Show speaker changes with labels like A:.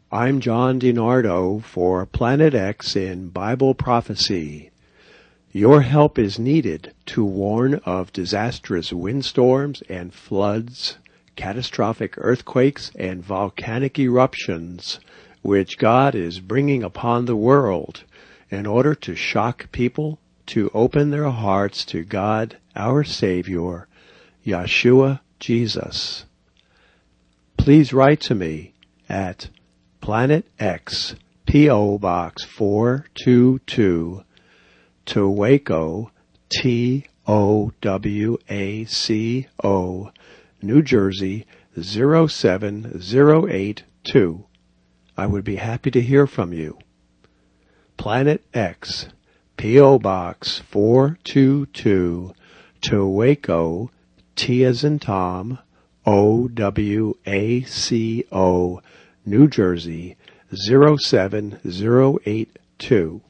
A: I'm John DiNardo for Planet X in Bible Prophecy. Your help is needed to warn of disastrous windstorms and floods, catastrophic earthquakes and volcanic eruptions, which God is bringing upon the world in order to shock people to open their hearts to God, our Savior, Yeshua Jesus. Please write to me at Planet X, P.O. Box 422, Towaco, T-O-W-A-C-O, New Jersey 07082. I would be happy to hear from you. Planet X, P.O. Box 422, Towaco, T as in Tom, O-W-A-C-O, New Jersey 07082.